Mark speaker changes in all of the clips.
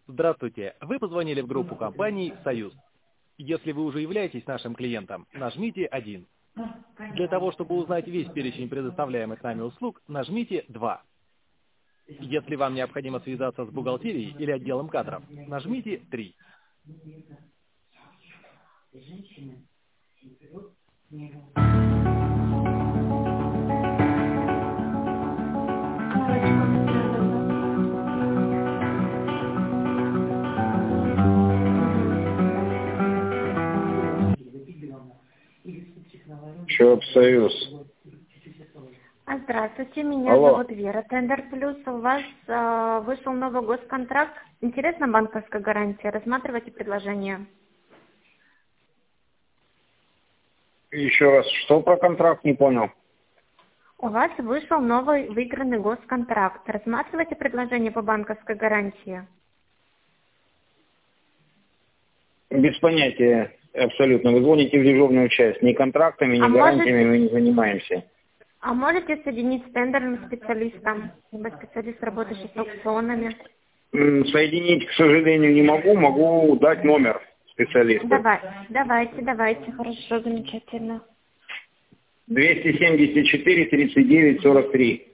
Speaker 1: Здравствуйте, вы позвонили в группу компаний «Союз». Если вы уже являетесь нашим клиентом, нажмите 1. Для того, чтобы узнать весь перечень предоставляемых нами услуг, нажмите 2. Если вам необходимо связаться с бухгалтерией или отделом кадров, нажмите 3.
Speaker 2: Союз.
Speaker 3: Здравствуйте, меня
Speaker 2: Алло.
Speaker 3: зовут Вера, Тендер Плюс. У вас вышел новый госконтракт. Интересна банковская гарантия? Рассматривайте предложение.
Speaker 2: Еще раз, что про контракт, не понял?
Speaker 3: У вас вышел новый выигранный госконтракт. Рассматривайте предложение по банковской гарантии.
Speaker 2: Без понятия абсолютно. Вы звоните в дежурную часть. Ни контрактами, ни гарантиями мы не занимаемся.
Speaker 3: А можете соединить с тендерным специалистом, либо специалист, работающий с аукционами?
Speaker 2: Соединить, к сожалению, не могу. Могу дать номер специалиста.
Speaker 3: Давайте. Хорошо, замечательно.
Speaker 2: 274 39 43.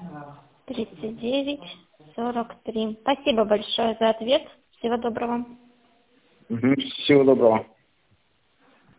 Speaker 3: 39 43. Спасибо большое за ответ. Всего доброго.
Speaker 2: Всего доброго.